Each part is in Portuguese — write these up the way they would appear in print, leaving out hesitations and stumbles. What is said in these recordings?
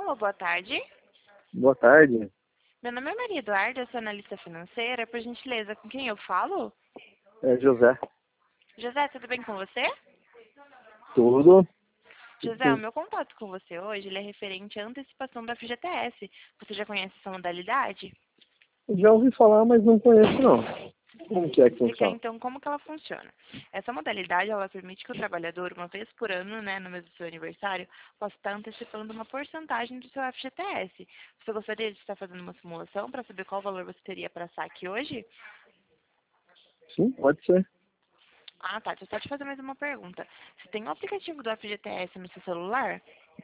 Alô, boa tarde. Boa tarde. Meu nome é Maria Eduarda, eu sou analista financeira. Por gentileza, com quem eu falo? É José. José, tudo bem com você? Tudo? José, o Sim. meu contato com você hoje ele é referente à antecipação da FGTS. Você já conhece essa modalidade? Já ouvi falar, mas não conheço não. Como que é Vou que explicar funciona? então como que ela funciona. Essa modalidade, ela permite que o trabalhador, uma vez por ano, né, no mês do seu aniversário, possa estar antecipando uma porcentagem do seu FGTS. Você gostaria de estar fazendo uma simulação para saber qual valor você teria para saque hoje? Sim, pode ser. Ah, tá. Deixa eu só te fazer mais uma pergunta. Você tem o aplicativo do FGTS no seu celular?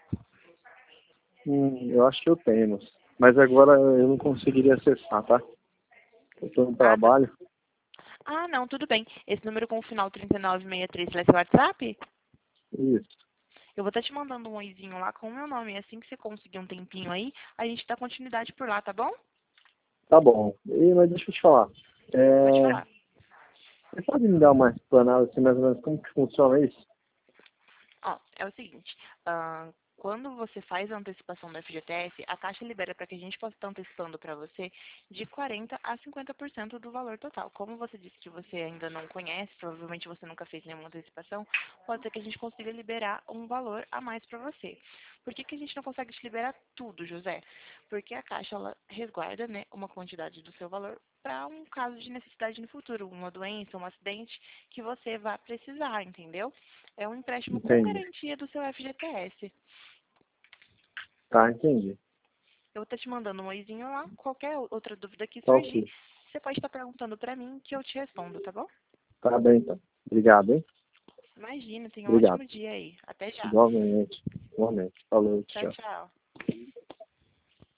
Eu acho que eu tenho. Mas agora eu não conseguiria acessar, tá? Eu tô no Ah, tá. trabalho. Ah, não, tudo bem. Esse número com o final 3963 é seu WhatsApp? Isso. Eu vou estar te mandando um oizinho lá com o meu nome. Assim que você conseguir um tempinho aí, a gente dá continuidade por lá, tá bom? Tá bom. Mas deixa eu te falar. Pode É, falar. Você pode me dar uma explanada assim, mais ou menos, como que funciona isso? Ó, é o seguinte, quando você faz a antecipação da FGTS, a Caixa libera para que a gente possa estar antecipando para você de 40% a 50% do valor total. Como você disse que você ainda não conhece, provavelmente você nunca fez nenhuma antecipação, pode ser que a gente consiga liberar um valor a mais para você. Por que a gente não consegue te liberar tudo, José? Porque a Caixa ela resguarda, né, uma quantidade do seu valor para um caso de necessidade no futuro, uma doença, um acidente que você vá precisar, entendeu? É um empréstimo com Entendi. garantia do seu FGTS. Tá, entendi. Eu vou estar te mandando um oizinho lá. Qualquer outra dúvida que Tá surgir, ok. você pode estar perguntando para mim que eu te respondo, tá bom? Tá bem, então. Obrigado, hein? Imagina, tenha um Obrigado. ótimo dia aí. Até já. Igualmente. Igualmente. Falou, Tchau, tchau. tchau.